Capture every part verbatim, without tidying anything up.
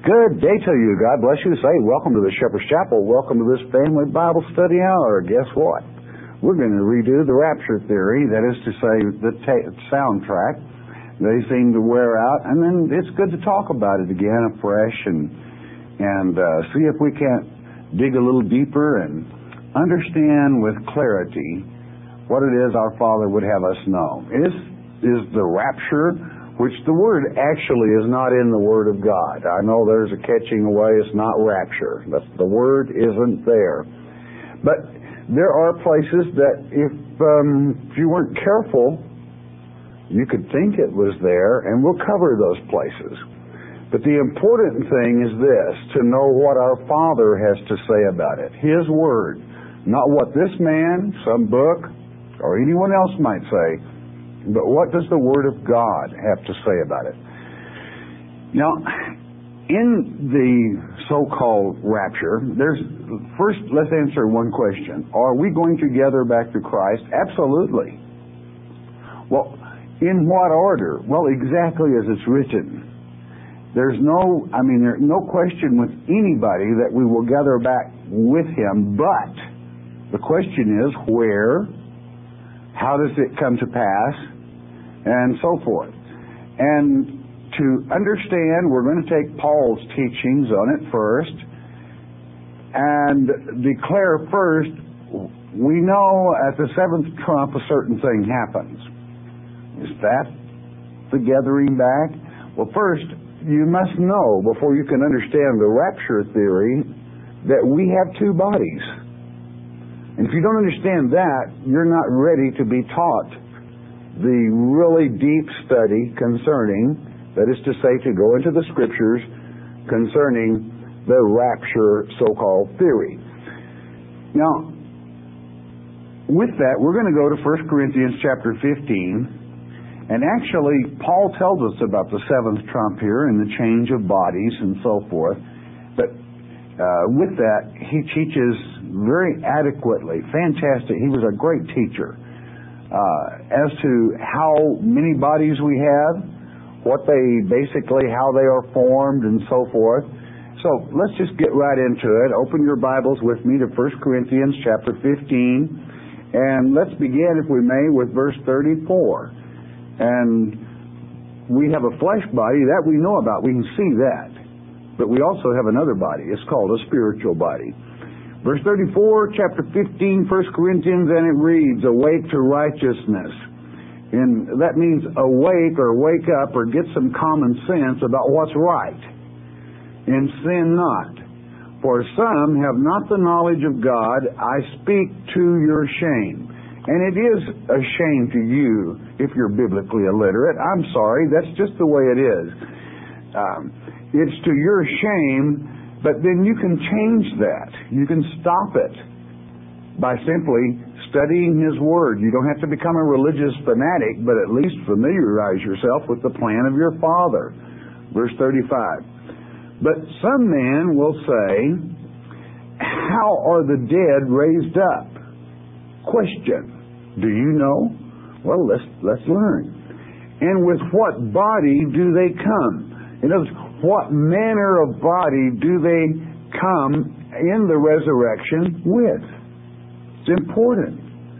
Good day to you. God bless you. Say, welcome to the Shepherd's Chapel. Welcome to this family Bible study hour. Guess what? We're going to redo the rapture theory. That is to say, the ta- soundtrack. They seem to wear out, and then it's good to talk about it again afresh and and uh, see if we can't dig a little deeper and understand with clarity what it is our Father would have us know. Is is the rapture, which the word actually is not in the Word of God. I know there's a catching away. It's not rapture. That's, the word isn't there. But there are places that if um, if you weren't careful, you could think it was there, and we'll cover those places. But the important thing is this, to know what our Father has to say about it. His Word. Not what this man, some book, or anyone else might say, but what does the Word of God have to say about it? Now, in the so-called rapture, there's first, let's answer one question. Are we going to gather back to Christ? Absolutely. Well, in what order? Well, exactly as it's written. There's no, I mean, there's no question with anybody that we will gather back with Him, but the question is where, how does it come to pass, and so forth. And to understand, we're going to take Paul's teachings on it first, and declare first, we know at the seventh trump a certain thing happens. Is that the gathering back? Well, first, you must know, before you can understand the rapture theory, that we have two bodies. And if you don't understand that, you're not ready to be taught the really deep study concerning, that is to say, to go into the Scriptures concerning the rapture so-called theory. Now, with that, we're going to go to First Corinthians chapter fifteen. And actually, Paul tells us about the seventh trump here and the change of bodies and so forth. But uh, with that, he teaches very adequately, fantastic. He was a great teacher uh, as to how many bodies we have, what they basically, how they are formed and so forth. So let's just get right into it. Open your Bibles with me to First Corinthians chapter fifteen. And let's begin, if we may, with verse thirty-four. And we have a flesh body, that we know about. We can see that. But we also have another body. It's called a spiritual body. Verse thirty-four, chapter fifteen, First Corinthians, and it reads, awake to righteousness. And that means awake or wake up or get some common sense about what's right. And sin not. For some have not the knowledge of God. I speak to your shame. And it is a shame to you if you're biblically illiterate. I'm sorry, that's just the way it is. Um, it's to your shame, but then you can change that. You can stop it by simply studying His Word. You don't have to become a religious fanatic, but at least familiarize yourself with the plan of your Father. Verse thirty-five. But some men will say, how are the dead raised up? Question. Do you know? Well, let's let's learn. And with what body do they come? In other words, what manner of body do they come in the resurrection with? It's important.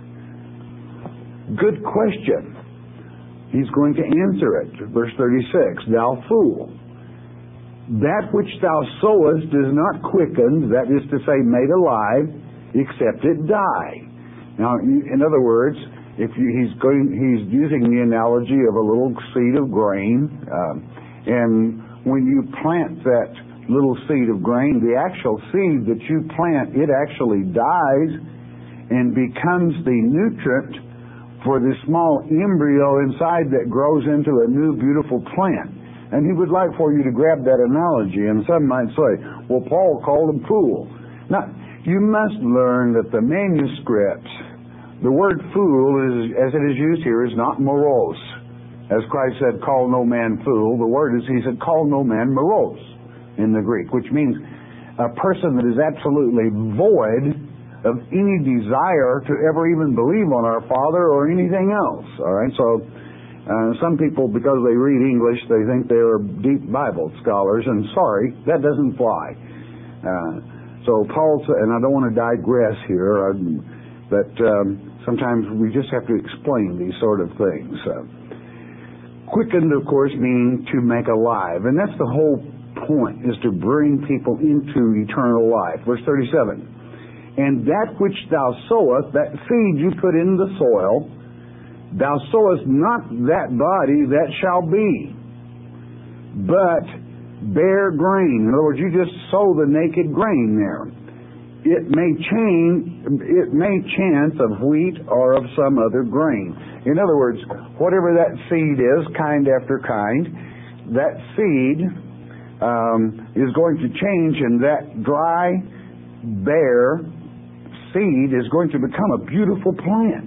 Good question. He's going to answer it. Verse thirty-six. Thou fool, that which thou sowest is not quickened, that is to say, made alive, except it die. Now, in other words, if you, he's going, he's using the analogy of a little seed of grain, um, and when you plant that little seed of grain, the actual seed that you plant, it actually dies and becomes the nutrient for the small embryo inside that grows into a new beautiful plant. And he would like for you to grab that analogy, and some might say, well, Paul called them fool. Now, you must learn that the manuscripts, the word fool, is, as it is used here, is not morose. As Christ said, call no man fool. The word is, he said, call no man morose in the Greek, which means a person that is absolutely void of any desire to ever even believe on our Father or anything else. All right, so Uh, some people, because they read English, they think they're deep Bible scholars, and sorry, that doesn't fly. Uh, so Paul said, and I don't want to digress here, uh, but um, sometimes we just have to explain these sort of things. Uh, quickened, of course, meaning to make alive, and that's the whole point, is to bring people into eternal life. Verse thirty-seven, and that which thou sowest, that seed you put in the soil, thou sowest not that body that shall be, but bare grain. In other words, you just sow the naked grain there. It may change, it may chance of wheat or of some other grain. In other words, whatever that seed is, kind after kind, that seed um, is going to change, and that dry, bare seed is going to become a beautiful plant,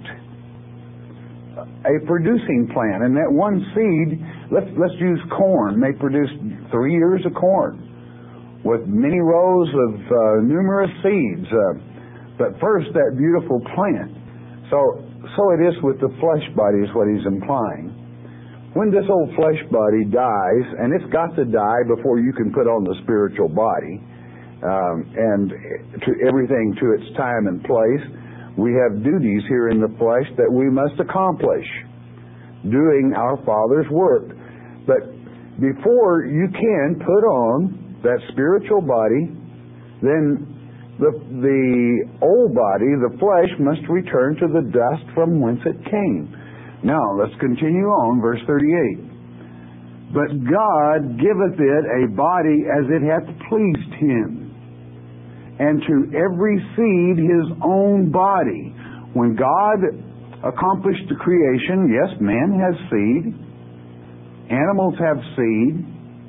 a producing plant. And that one seed, let's let's use corn, may produce three ears of corn with many rows of uh, numerous seeds. Uh, but first, that beautiful plant. So, so it is with the flesh body, is what he's implying. When this old flesh body dies, and it's got to die before you can put on the spiritual body, um, and to everything to its time and place, we have duties here in the flesh that we must accomplish, doing our Father's work. But before you can put on that spiritual body, then the, the old body, the flesh, must return to the dust from whence it came. Now, let's continue on, verse thirty-eight. But God giveth it a body as it hath pleased Him, and to every seed his own body. When God accomplished the creation, yes, man has seed, animals have seed,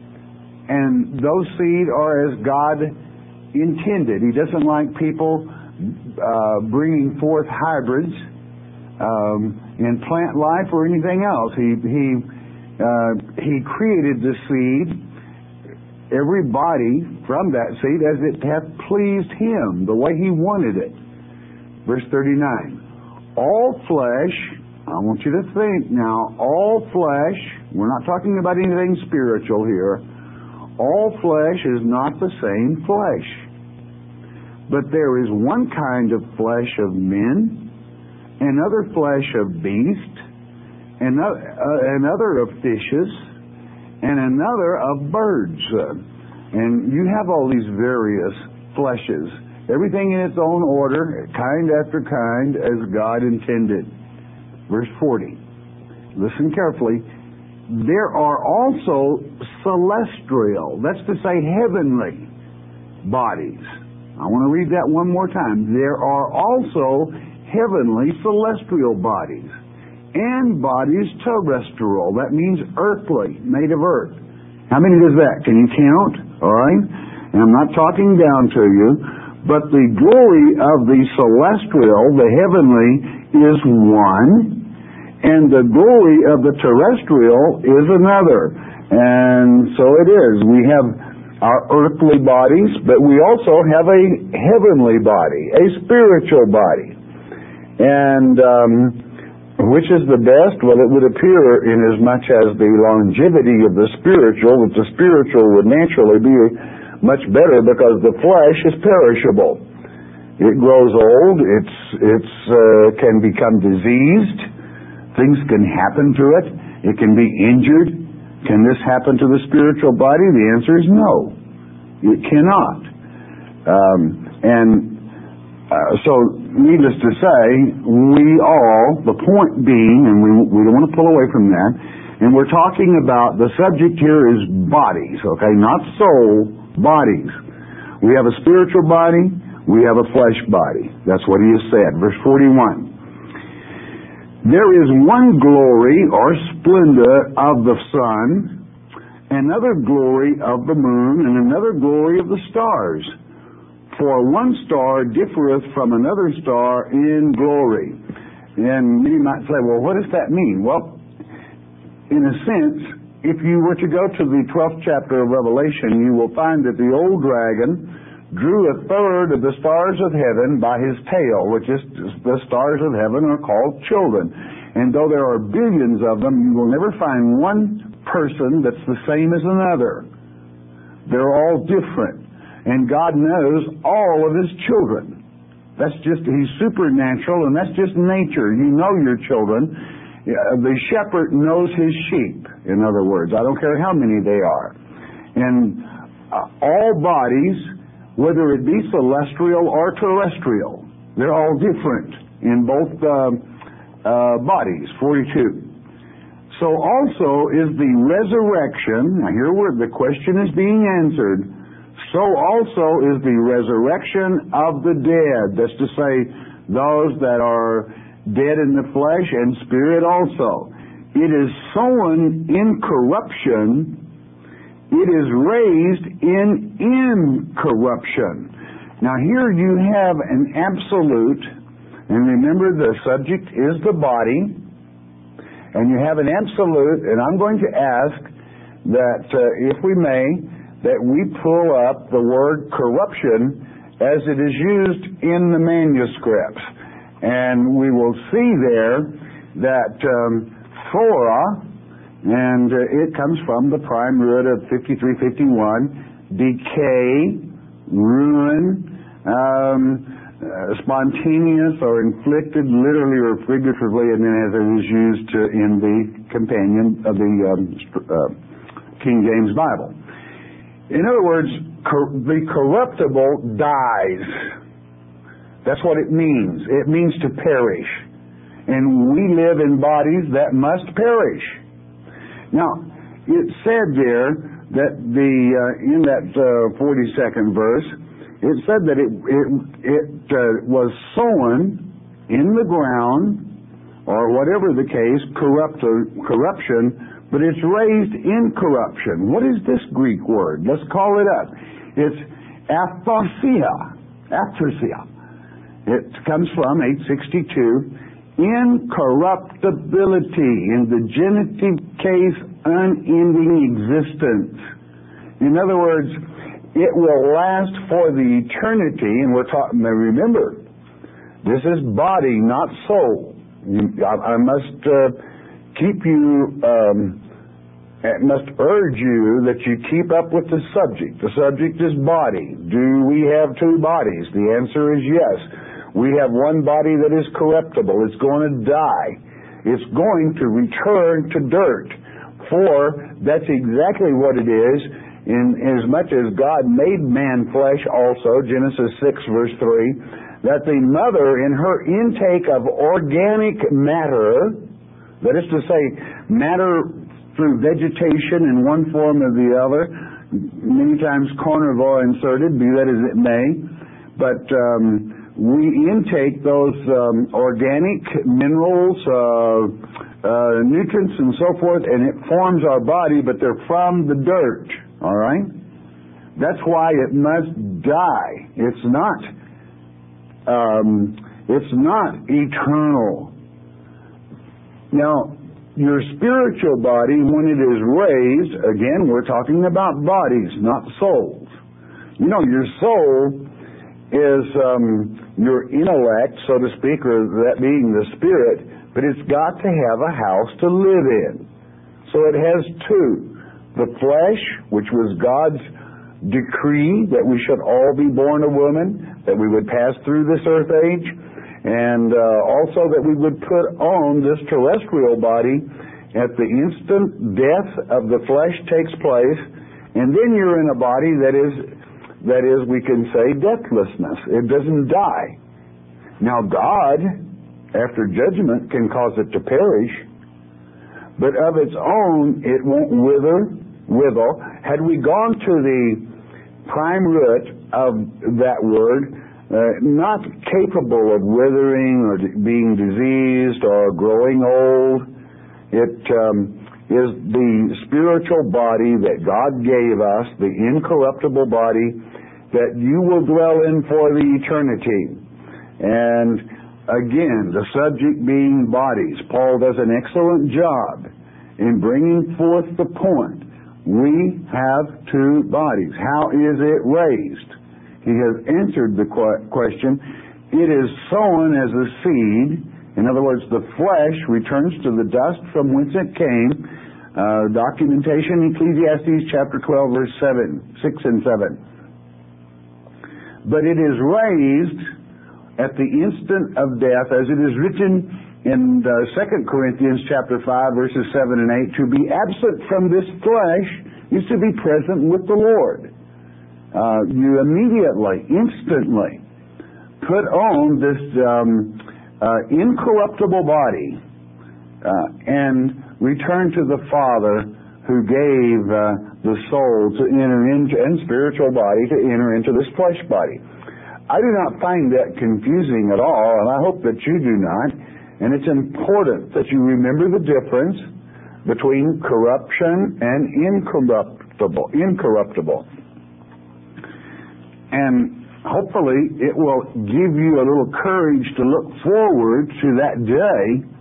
and those seed are as God intended. He doesn't like people uh, bringing forth hybrids um, in plant life or anything else. He he uh, he created the seed, every body from that seed, as it hath pleased Him, the way He wanted it. Verse thirty-nine. All flesh, I want you to think now, all flesh, we're not talking about anything spiritual here, all flesh is not the same flesh. But there is one kind of flesh of men, another flesh of beasts, another, uh, another of fishes, and another of birds. Uh, and you have all these various fleshes, everything in its own order, kind after kind, as God intended. Verse forty. Listen carefully. There are also celestial, that's to say heavenly, bodies. I want to read that one more time. There are also heavenly celestial bodies, and bodies terrestrial. That means earthly, made of earth. How many does that? Can you count? All right? And I'm not talking down to you, but the glory of the celestial, the heavenly, is one, and the glory of the terrestrial is another. And so it is. We have our earthly bodies, but we also have a heavenly body, a spiritual body. And um, which is the best? Well, it would appear, inasmuch as the longevity of the spiritual, that the spiritual would naturally be much better, because the flesh is perishable. It grows old. It's it's uh, can become diseased. Things can happen to it. It can be injured. Can this happen to the spiritual body? The answer is no. It cannot. Um, and uh, so, needless to say, we all, the point being, and we, we don't want to pull away from that, and we're talking about, the subject here is bodies, okay? Not soul, bodies. We have a spiritual body, we have a flesh body. That's what he has said. Verse forty-one. There is one glory or splendor of the sun, another glory of the moon, and another glory of the stars. For one star differeth from another star in glory. And you might say, well, what does that mean? Well, in a sense, if you were to go to the twelfth chapter of Revelation, you will find that the old dragon drew a third of the stars of heaven by his tail, which is the stars of heaven are called children. And though there are billions of them, you will never find one person that's the same as another. They're all different. And God knows all of His children. That's just, He's supernatural, and that's just nature. You know your children. The shepherd knows his sheep, in other words. I don't care how many they are. And uh, all bodies, whether it be celestial or terrestrial, they're all different in both uh, uh, bodies, forty-two. So also is the resurrection, now here where the question is being answered, so also is the resurrection of the dead. That's to say, those that are dead in the flesh and spirit also. It is sown in corruption, it is raised in incorruption. Now here you have an absolute, and remember the subject is the body, and you have an absolute, and I'm going to ask that, uh, if we may, that we pull up the word corruption as it is used in the manuscripts. And we will see there that um, thora, and uh, it comes from the prime root of fifty-three fifty-one, decay, ruin, um, uh, spontaneous or inflicted, literally or figuratively, and then as it is used uh, in the companion of the um, uh, King James Bible. In other words, cor- the corruptible dies. That's what it means. It means to perish. And we live in bodies that must perish. Now, it said there that the uh, in that uh, forty-second verse, it said that it it, it uh, was sown in the ground, or whatever the case, corrupt corruption, but it's raised in corruption. What is this Greek word? Let's call it up. It's aphtharsia. Aphtharsia. It comes from eight sixty-two, incorruptibility, in the genitive case, unending existence. In other words, it will last for the eternity, and we're talking, remember, this is body, not soul. I, I must uh, keep you, um, I must urge you that you keep up with the subject. The subject is body. Do we have two bodies? The answer is yes. We have one body that is corruptible. It's going to die. It's going to return to dirt. For that's exactly what it is, in as much as God made man flesh also, Genesis six verse three, that the mother in her intake of organic matter, that is to say, matter through vegetation in one form or the other, many times carnivore inserted, be that as it may, but um, we intake those um, organic minerals, uh, uh, nutrients, and so forth, and it forms our body, but they're from the dirt, all right? That's why it must die. It's not, um, it's not eternal. Now, your spiritual body, when it is raised, again, we're talking about bodies, not souls. You know, your soul is um, your intellect, so to speak, or that being the spirit, but it's got to have a house to live in. So it has two. The flesh, which was God's decree that we should all be born a woman, that we would pass through this earth age, and uh, also that we would put on this terrestrial body at the instant death of the flesh takes place, and then you're in a body that is That is, we can say deathlessness. It doesn't die. Now God, after judgment, can cause it to perish, but of its own it won't wither, wither. Had we gone to the prime root of that word, uh, not capable of withering or being diseased or growing old, it um, is the spiritual body that God gave us, the incorruptible body that you will dwell in for the eternity. And again, the subject being bodies. Paul does an excellent job in bringing forth the point. We have two bodies. How is it raised? He has answered the question. It is sown as a seed In other words, the flesh returns to the dust from whence it came. Uh, documentation, Ecclesiastes chapter twelve, verse seven, six and seven. But it is raised at the instant of death, as it is written in uh, Second Corinthians chapter five, verses seven and eight, to be absent from this flesh is to be present with the Lord. Uh, you immediately, instantly put on this um, uh, incorruptible body uh, and return to the Father who gave uh, the soul to enter into, and spiritual body to enter into this flesh body. I do not find that confusing at all, and I hope that you do not. And it's important that you remember the difference between corruption and incorruptible. Incorruptible. And hopefully it will give you a little courage to look forward to that day,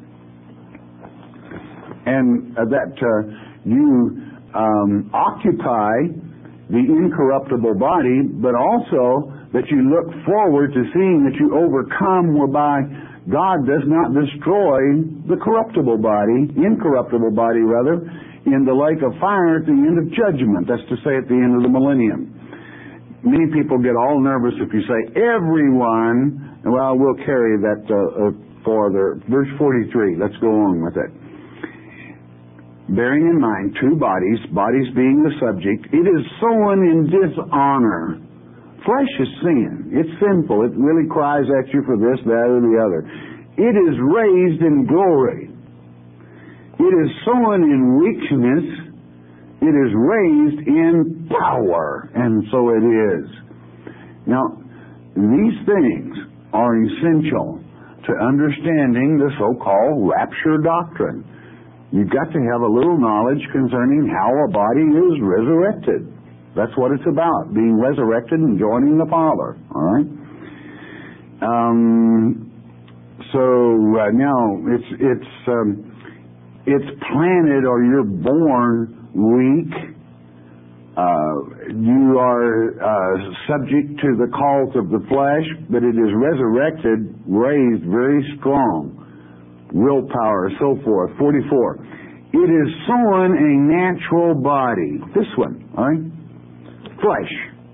and uh, that uh, you um, occupy the incorruptible body, but also that you look forward to seeing that you overcome, whereby God does not destroy the corruptible body, incorruptible body rather, in the lake of fire at the end of judgment. That's to say, at the end of the millennium. Many people get all nervous if you say everyone. Well, we'll carry that uh, uh, farther. Verse forty-three, let's go on with it. Bearing in mind two bodies, bodies being the subject, it is sown in dishonor. Flesh is sin. It's sinful. It really cries at you for this, that, or the other. It is raised in glory. It is sown in weakness. It is raised in power. And so it is. Now, these things are essential to understanding the so-called rapture doctrine. You've got to have a little knowledge concerning how a body is resurrected. That's what it's about, being resurrected and joining the Father. All right. Um, so uh, now it's it's um, it's planted, or you're born weak. Uh, you are uh, subject to the calls of the flesh, but it is resurrected, raised very strong, willpower, so forth. Forty-four. It is sown a natural body. This one, all right. Flesh.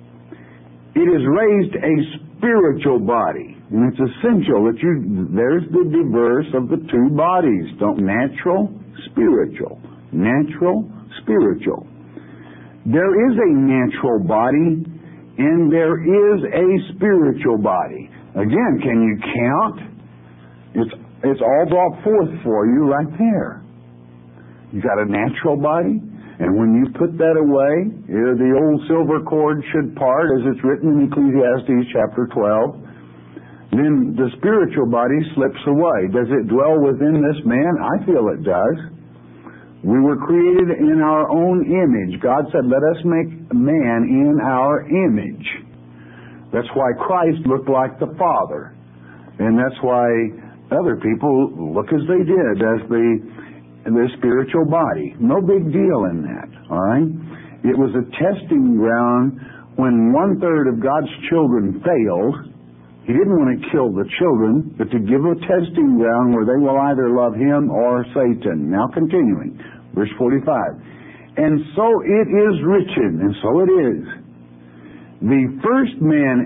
It is raised a spiritual body. And it's essential that you, there's the diverse of the two bodies. Don't, natural, spiritual. Natural, spiritual. There is a natural body and there is a spiritual body. Again, can you count? It's, it's all brought forth for you right there. You got a natural body, and when you put that away, the old silver cord should part, as it's written in Ecclesiastes chapter twelve. Then the spiritual body slips away. Does it dwell within this man? I feel it does. We were created in our own image. God said, let us make man in our image. That's why Christ looked like the Father. And that's why other people look as they did, as the the spiritual body. No big deal in that, all right? It was a testing ground when one-third of God's children failed. He didn't want to kill the children, but to give a testing ground where they will either love Him or Satan. Now continuing, verse forty-five. And so it is written, and so it is. The first man,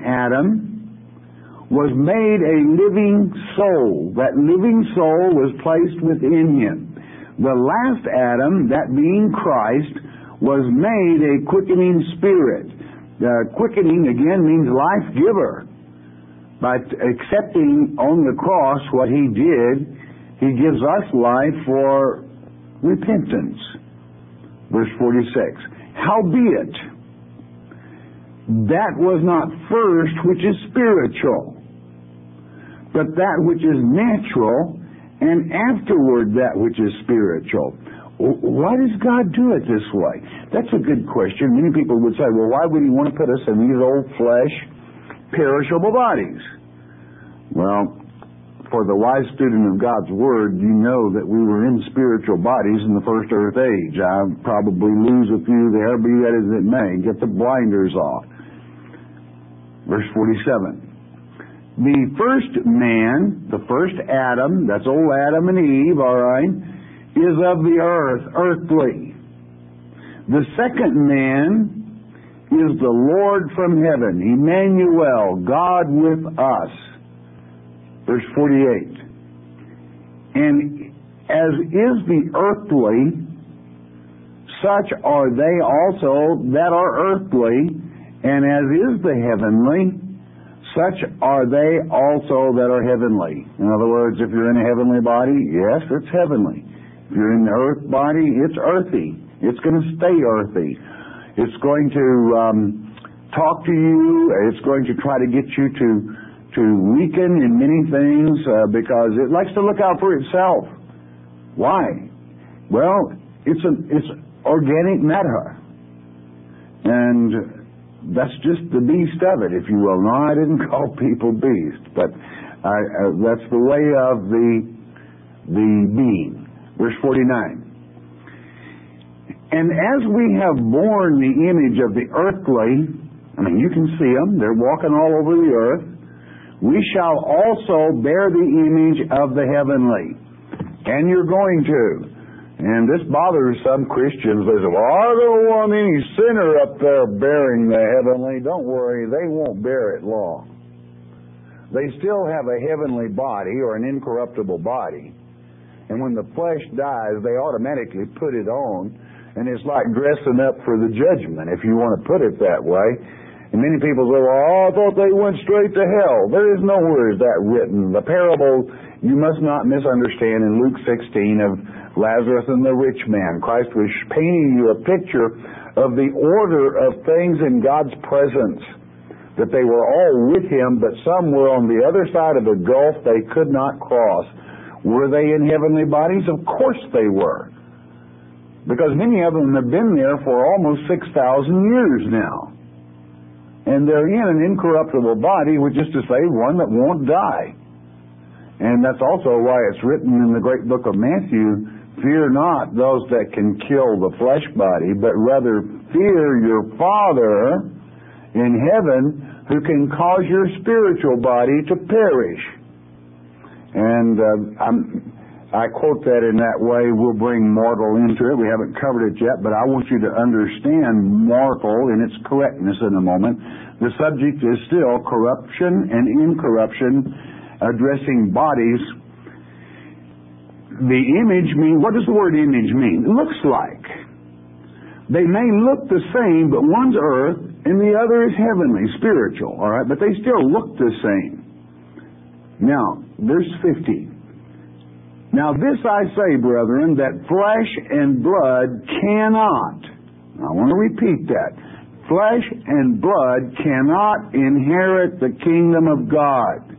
Adam, was made a living soul. That living soul was placed within him. The last Adam, that being Christ, was made a quickening spirit. Uh, quickening, again, means life giver. By t- accepting on the cross what He did, He gives us life for repentance. Verse forty-six. Howbeit, that was not first which is spiritual, but that which is natural, and afterward that which is spiritual. Why does God do it this way? That's a good question. Many people would say, well, why would He want to put us in these old flesh, perishable bodies? Well, for the wise student of God's Word, you know that we were in spiritual bodies in the first earth age. I'll probably lose a few there, be that as it may. Get the blinders off. Verse forty-seven. The first man, the first Adam, that's old Adam and Eve, all right, is of the earth, earthly. The second man is the Lord from heaven, Emmanuel, God with us. Verse forty-eight. And as is the earthly, such are they also that are earthly, and as is the heavenly, such are they also that are heavenly. In other words, if you're in a heavenly body, yes, it's heavenly. If you're in the earth body, it's earthy. It's going to stay earthy. It's going to um, talk to you. It's going to try to get you to to weaken in many things uh, because it likes to look out for itself. Why? Well, it's a, it's organic matter, and that's just the beast of it, if you will. No, I didn't call people beast, but I, uh, that's the way of the the being. Verse forty-nine. And as we have borne the image of the earthly, I mean, you can see them, they're walking all over the earth, we shall also bear the image of the heavenly. And you're going to. And this bothers some Christians. They say, well, I don't want any sinner up there bearing the heavenly. Don't worry, they won't bear it long. They still have a heavenly body or an incorruptible body. And when the flesh dies, they automatically put it on. And it's like dressing up for the judgment, if you want to put it that way. And many people say, well, oh, I thought they went straight to hell. There is nowhere is that written. The parable, you must not misunderstand in Luke sixteen of Lazarus and the rich man. Christ was painting you a picture of the order of things in God's presence. That they were all with Him, but some were on the other side of the gulf they could not cross. Were they in heavenly bodies? Of course they were. Because many of them have been there for almost six thousand years now. And they're in an incorruptible body, which is to say, one that won't die. And that's also why it's written in the great book of Matthew, fear not those that can kill the flesh body, but rather fear your Father in heaven who can cause your spiritual body to perish. And uh, I'm... I quote that in that way. We'll bring mortal into it. We haven't covered it yet, but I want you to understand mortal in its correctness in a moment. The subject is still corruption and incorruption, addressing bodies. The image mean, what does the word image mean? It looks like. They may look the same, but one's earth and the other is heavenly, spiritual, all right? But they still look the same. Now, verse fifty. Now this I say, brethren, that flesh and blood cannot, I want to repeat that, flesh and blood cannot inherit the kingdom of God.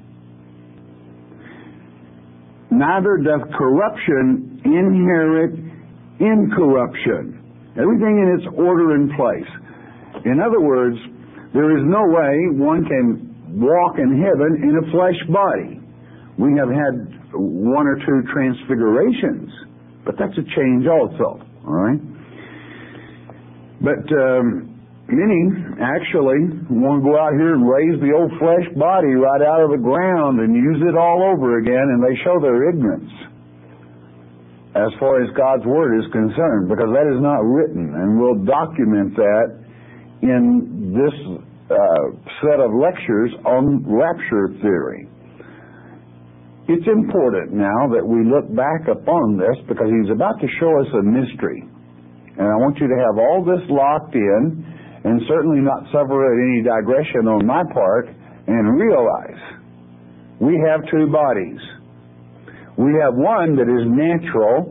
Neither doth corruption inherit incorruption. Everything in its order and place. In other words, there is no way one can walk in heaven in a flesh body. We have had one or two transfigurations, but that's a change also, all right? But um, many actually want to go out here and raise the old flesh body right out of the ground and use it all over again, and they show their ignorance as far as God's Word is concerned, because that is not written, and we'll document that in this uh, set of lectures on rapture theory. It's important now that we look back upon this because he's about to show us a mystery. And I want you to have all this locked in and certainly not suffer any digression on my part and realize we have two bodies. We have one that is natural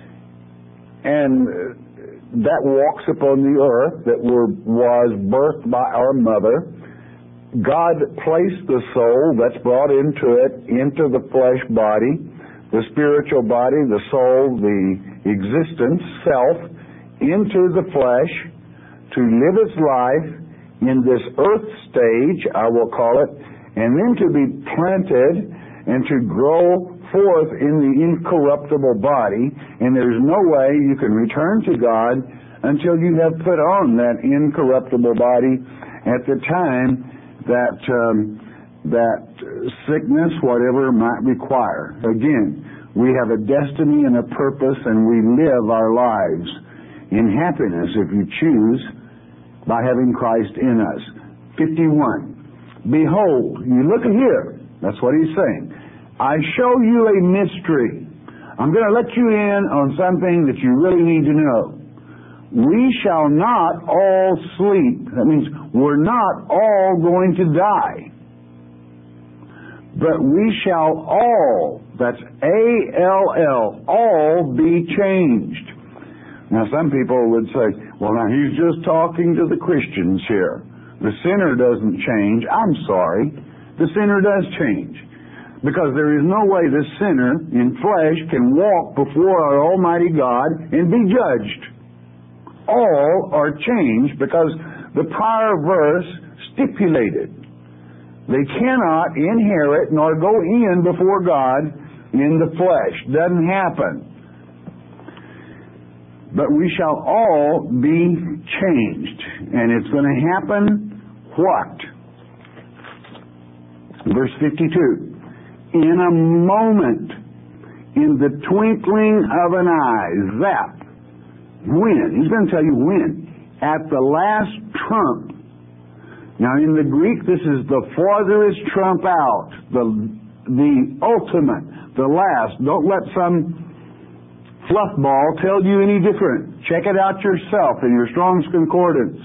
and that walks upon the earth, that were, was birthed by our mother. God placed the soul that's brought into it, into the flesh body, the spiritual body, the soul, the existence, self, into the flesh to live its life in this earth stage, I will call it, and then to be planted and to grow forth in the incorruptible body. And there's no way you can return to God until you have put on that incorruptible body at the time that um, that sickness, whatever might require. Again, we have a destiny and a purpose, and we live our lives in happiness, if you choose, by having Christ in us. fifty-one. Behold, you look here. That's what he's saying. I show you a mystery. I'm going to let you in on something that you really need to know. We shall not all sleep. That means we're not all going to die. But we shall all, that's A L L, all be changed. Now some people would say, well now he's just talking to the Christians here. The sinner doesn't change. I'm sorry. The sinner does change. Because there is no way the sinner in flesh can walk before our Almighty God and be judged. All are changed because the prior verse stipulated they cannot inherit nor go in before God in the flesh. Doesn't happen. But we shall all be changed. And it's going to happen what? Verse fifty-two. In a moment, in the twinkling of an eye, zap. When? He's going to tell you when. At the last trump. Now in the Greek, this is the farthest trump out. The, the ultimate. The last. Don't let some fluff ball tell you any different. Check it out yourself in your Strong's Concordance.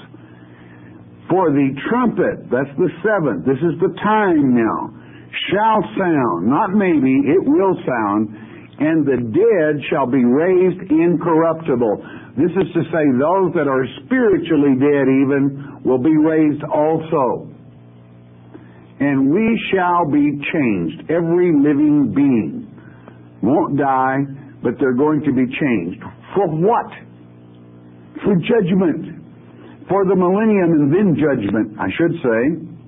For the trumpet, that's the seventh. This is the time now. Shall sound, not maybe, it will sound, and the dead shall be raised incorruptible. This is to say, those that are spiritually dead even will be raised also. And we shall be changed. Every living being won't die, but they're going to be changed. For what? For judgment. For the millennium and then judgment, I should say.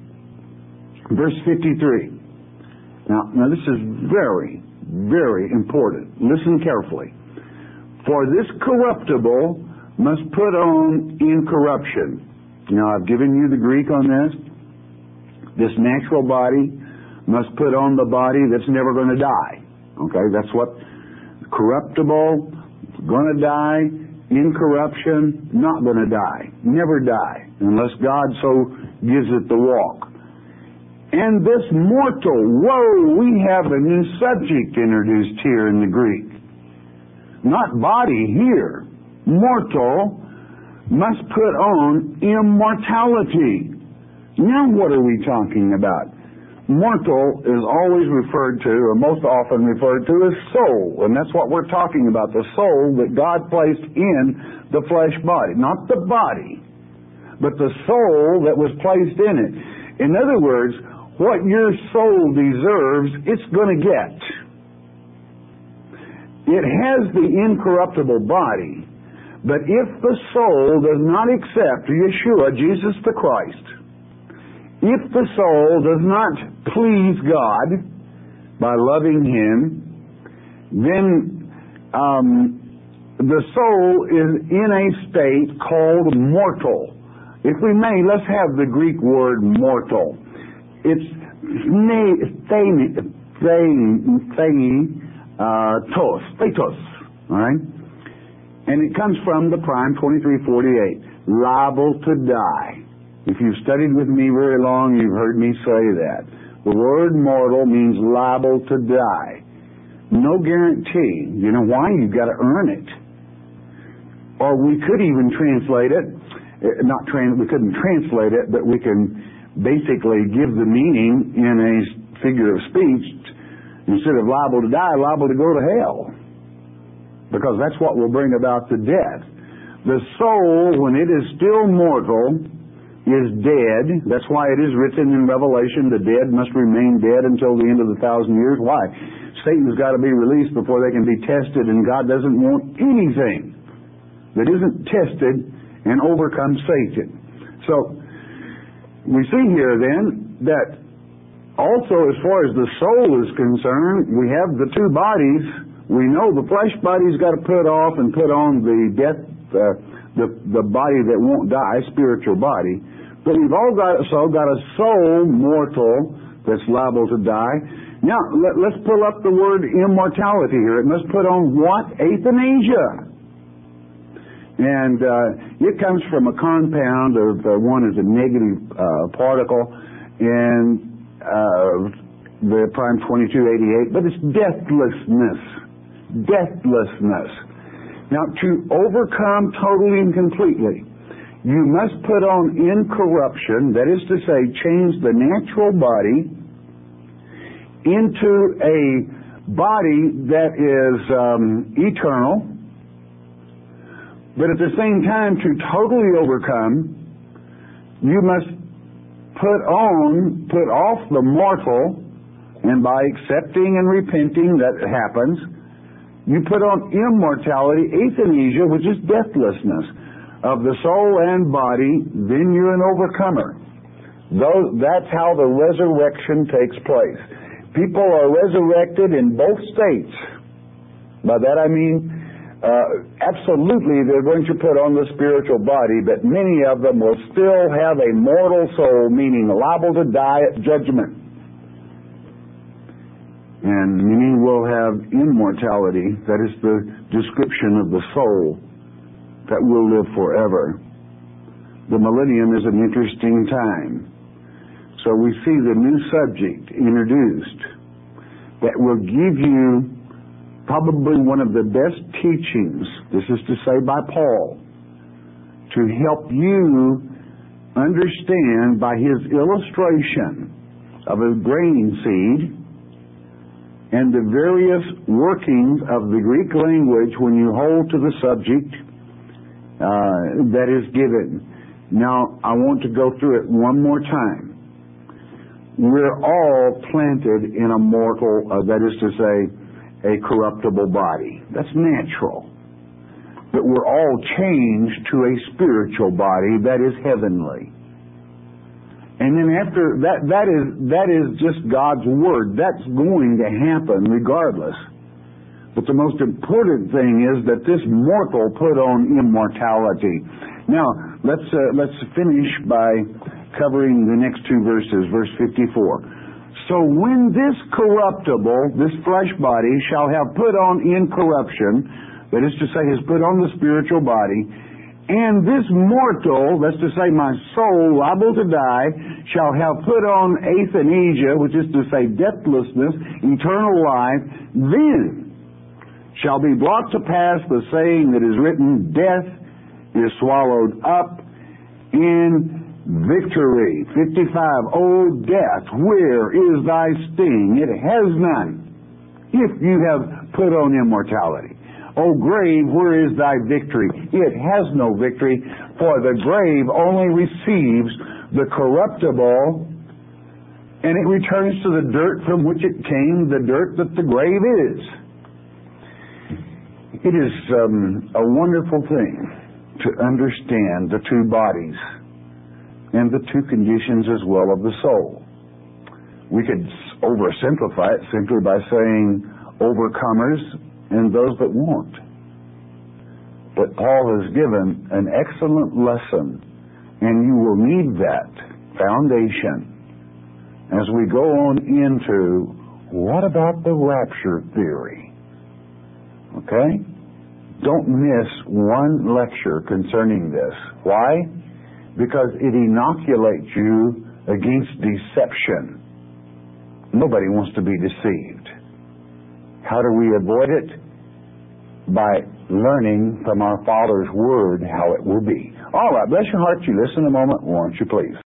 Verse fifty-three. Now, now this is very, very important. Listen carefully. For this corruptible must put on incorruption. Now, I've given you the Greek on this. This natural body must put on the body that's never going to die. Okay, that's what corruptible, going to die, incorruption, not going to die, never die, unless God so gives it the walk. And this mortal, whoa, we have a new subject introduced here in the Greek. Not body here. Mortal must put on immortality. Now what are we talking about? Mortal is always referred to, or most often referred to, as soul. And that's what we're talking about, the soul that God placed in the flesh body. Not the body, but the soul that was placed in it. In other words, what your soul deserves, it's going to get. It has the incorruptible body, but if the soul does not accept Yeshua, Jesus the Christ, if the soul does not please God by loving Him, then um, the soul is in a state called mortal. If we may, let's have the Greek word mortal. It's theatos, theatos, all right? And it comes from the prime twenty-three forty-eight, liable to die. If you've studied with me very long, you've heard me say that. The word mortal means liable to die. No guarantee. You know why? You've got to earn it. Or we could even translate it, not trans, we couldn't translate it, but we can basically give the meaning in a figure of speech. Instead of liable to die, liable to go to hell. Because that's what will bring about the death. The soul, when it is still mortal, is dead. That's why it is written in Revelation, the dead must remain dead until the end of the thousand years. Why? Satan's got to be released before they can be tested, and God doesn't want anything that isn't tested and overcome Satan. So, we see here then that also as far as the soul is concerned, we have the two bodies. We know the flesh body's got to put off and put on the death, uh, the the body that won't die, spiritual body. But we've all got so got a soul mortal that's liable to die. Now, let, let's pull up the word immortality here. It must put on what? Euthanasia. And uh, it comes from a compound of uh, one is a negative uh, particle, and uh, the prime twenty-two eighty-eight, but it's deathlessness. Deathlessness. Now, to overcome totally and completely, you must put on incorruption, that is to say, change the natural body into a body that is um, eternal. But at the same time, to totally overcome, you must put on, put off the mortal, and by accepting and repenting, that happens, you put on immortality, euthanasia, which is deathlessness of the soul and body, then you're an overcomer. Those, that's how the resurrection takes place. People are resurrected in both states. By that I mean, Uh, absolutely, they're going to put on the spiritual body, but many of them will still have a mortal soul, meaning liable to die at judgment. And many will have immortality, that is the description of the soul that will live forever. The millennium is an interesting time. So we see the new subject introduced that will give you probably one of the best teachings, this is to say by Paul, to help you understand by his illustration of a grain seed and the various workings of the Greek language when you hold to the subject uh, that is given. Now, I want to go through it one more time. We're all planted in a mortal, uh, that is to say, a corruptible body. That's natural. But we're all changed to a spiritual body that is heavenly. And then after that, that is that is just God's word. That's going to happen regardless. But the most important thing is that this mortal put on immortality. Now, let's uh, let's finish by covering the next two verses, verse fifty-four. So when this corruptible, this flesh body, shall have put on incorruption, that is to say, has put on the spiritual body, and this mortal, that's to say, my soul, liable to die, shall have put on euthanasia, which is to say, deathlessness, eternal life, then shall be brought to pass the saying that is written, death is swallowed up in victory. fifty-five. O death, where is thy sting? It has none, if you have put on immortality. O grave, where is thy victory? It has no victory, for the grave only receives the corruptible, and it returns to the dirt from which it came, the dirt that the grave is. It is um, a wonderful thing to understand the two bodies and the two conditions as well of the soul. We could oversimplify it simply by saying overcomers and those that won't. But Paul has given an excellent lesson, and you will need that foundation as we go on into what about the rapture theory? Okay? Don't miss one lecture concerning this. Why? Because it inoculates you against deception. Nobody wants to be deceived. How do we avoid it? By learning from our Father's Word how it will be. All right, bless your heart. You listen a moment, won't you please?